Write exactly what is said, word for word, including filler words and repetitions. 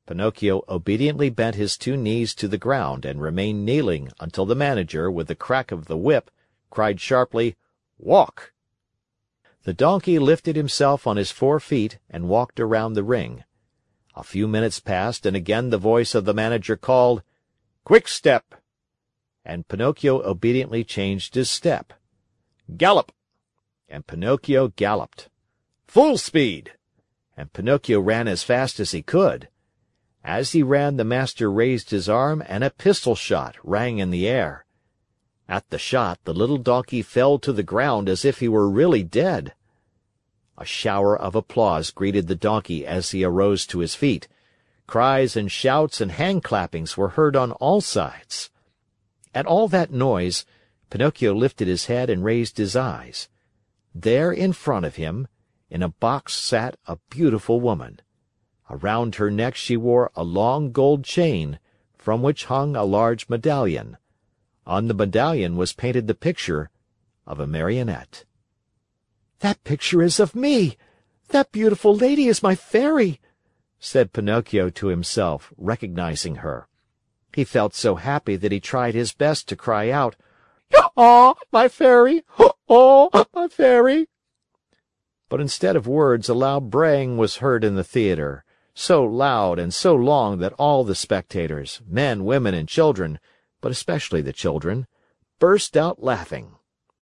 Pinocchio obediently bent his two knees to the ground and remained kneeling until the manager, with the crack of the whip, cried sharply, "Walk!" The donkey lifted himself on his four feet and walked around the ring. A few minutes passed and again the voice of the manager called, "Quick step!" and Pinocchio obediently changed his step. "Gallop!" and Pinocchio galloped. "Full speed!" and Pinocchio ran as fast as he could. As he ran, the master raised his arm and a pistol shot rang in the air. At the shot, the little donkey fell to the ground as if he were really dead. A shower of applause greeted the donkey as he arose to his feet. Cries and shouts and hand-clappings were heard on all sides. At all that noise, Pinocchio lifted his head and raised his eyes. There in front of him, in a box sat a beautiful woman. Around her neck she wore a long gold chain, from which hung a large medallion. On the medallion was painted the picture of a Marionette. "That picture is of me! That beautiful lady is my fairy!" said Pinocchio to himself, recognizing her. He felt so happy that he tried his best to cry out, "Oh, my fairy! Oh, my fairy!" But instead of words, a loud braying was heard in the theater, so loud and so long that all the spectators, men, women, and children, but especially the children, burst out laughing.